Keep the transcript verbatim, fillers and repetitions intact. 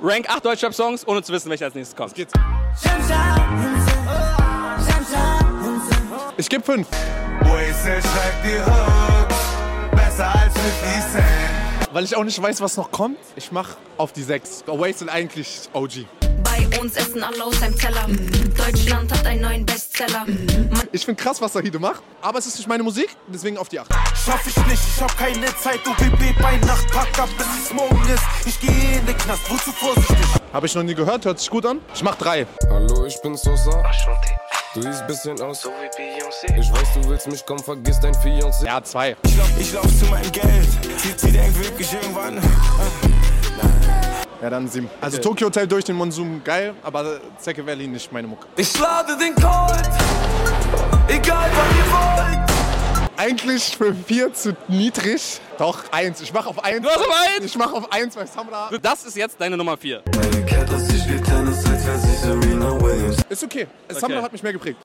Rank acht Deutschrap-Songs, ohne zu wissen, welcher als nächstes kommt. Geht's. Ich gebe fünf. Weil ich auch nicht weiß, was noch kommt, ich mach auf die sechs. Waze sind eigentlich O G. Bei uns essen alle aus einem Teller. Deutschland hat einen neuen Bestseller. Ich find krass, was Sahide macht, aber es ist nicht meine Musik, deswegen auf die acht. Schaff ich nicht, ich hab keine Zeit, O B B bei Nacht, pack ab, bis es morgen ist. Ich gehe in den Knast, wozu vorsichtig? Habe ich noch nie gehört, hört sich gut an. Ich mach drei. Hallo, ich bin Sosa. Du siehst bisschen aus, so wie Beyoncé. Ich weiß, du willst mich, komm, vergiss dein Fiancé. Ja, zwei. Ich lauf, ich lauf zu meinem Geld, sie, sie denkt wirklich irgendwann. Ja, dann sieben. Also okay. Tokyo Hotel durch den Monsum, geil, aber Zecke Valley nicht meine Mucke. Ich lade den Colt, egal wann ihr wollt. Eigentlich für vier zu niedrig. Doch, eins. Ich mach auf eins. Du hast auf eins? Ich mach auf eins, weil Samra... Das ist jetzt deine Nummer vier. Ist okay. Samra hat mich mehr geprägt.